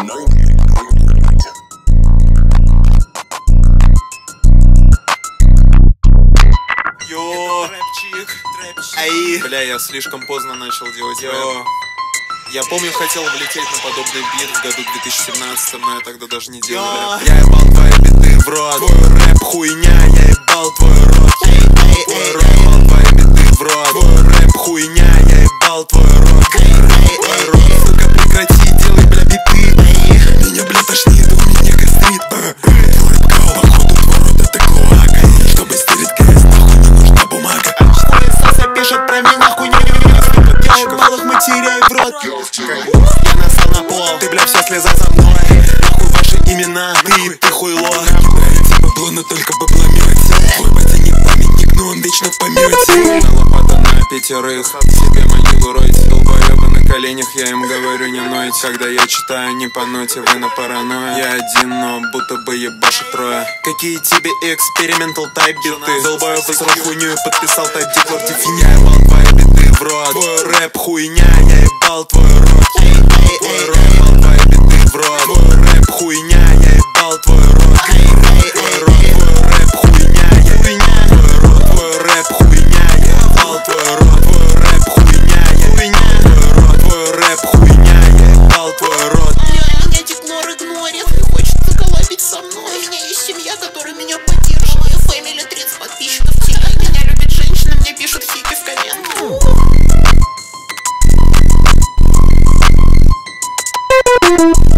Йо, ай, бля, я слишком поздно начал делать. Йо, я помню, хотел влететь на подобный бит в году 2017, но я тогда даже не делал. Я ебал твои биты в рот, твой рэп хуйня, я ебал твой рот. Твой рот, ебал твои биты в рот, твой рэп хуйня, я ебал твой рот. Твой рот, сука, прекрати делать, бля, биты. Меня, бля, тошнит, у меня гастрит. Твой рэп кау, походу твой рот это клоака. Чтобы стереть грязь, нахуй не нужна бумага. Хуесоса пишет про меня хуйню. Я ебал их матерей в рот. Я насал на пол, ты, бля, вся слеза за мной. Нахуй ваши имена, ты хуйло. Типа бабло, но только бабломете. Твой батя не памятник, но он вечно в помете. Лопата на пятерых, себе могилу ройте. Долбоёбы на коленях, я им говорю не нойте. Когда я читаю не по ноте, вы на паранойя. Я один, но будто бы ебашит трое. Какие тебе экспериментал тайп биты? Долбоёб из рот хуйню и подписал тайп диклор дефиня. Я ебал твои биты в рот. Твой рэп хуйня, я ебал твой рот. Твой рот, ебал твои биты в рот. Твой рэп хуйня, я ебал твой рот. Твой рот, твой рэп хуйня, я твой рот. Твой рэп хуйня, я ебал твой рот. Твой рэп хуйня, я твой рот. Твой рэп хуйня, я ебал твой рот. Меня диклор игнорит, не хочет заколабить со мной. У меня есть семья, которая меня поддерживает. Фэмили 30 подписчиков в теле. Меня любит женщина, мне пишут хики в комментах.